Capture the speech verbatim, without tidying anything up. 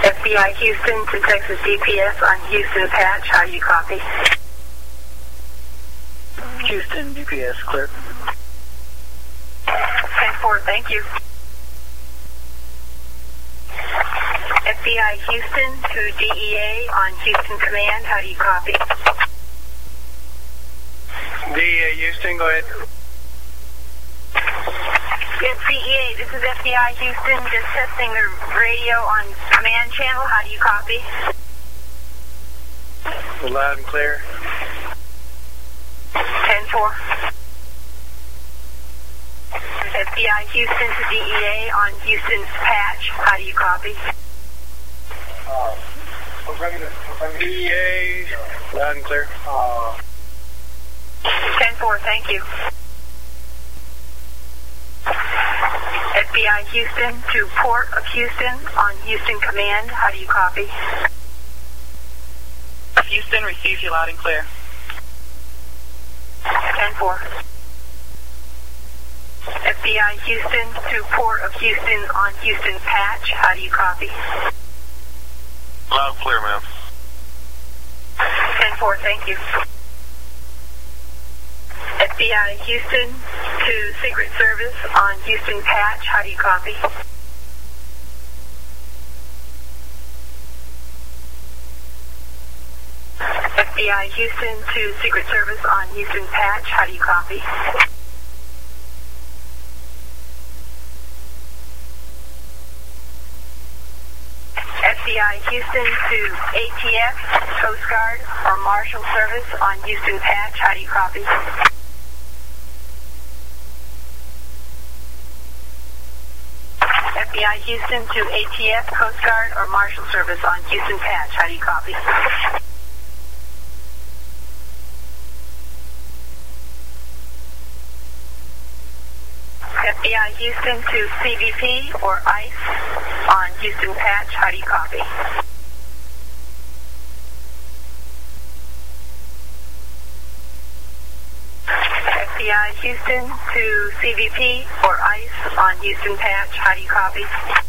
F B I Houston to Texas D P S on Houston patch. How do you copy? Houston D P S, clear. ten four, thank you. F B I Houston to D E A on Houston command. How do you copy? D E A Houston, go ahead. Yes, D E A, this is F B I Houston, just testing the radio on command channel. How do you copy? Loud and clear. ten four. F B I Houston to D E A on Houston's patch. How do you copy? D E A, loud and clear. ten four, thank you. F B I Houston to Port of Houston on Houston command. How do you copy? Houston receives you loud and clear. ten four. F B I Houston to Port of Houston on Houston patch. How do you copy? Loud and clear, ma'am. ten four, thank you. F B I Houston to Secret Service on Houston patch. How do you copy? F B I Houston to Secret Service on Houston patch. How do you copy? F B I Houston to A T F, Coast Guard, or Marshal Service on Houston patch. How do you copy? F B I Houston to A T F, Coast Guard, or Marshal Service on Houston patch. How do you copy? F B I Houston to C B P or ICE on Houston patch. How do you copy? F B I Houston to C B P or ICE on Houston patch. How do you copy?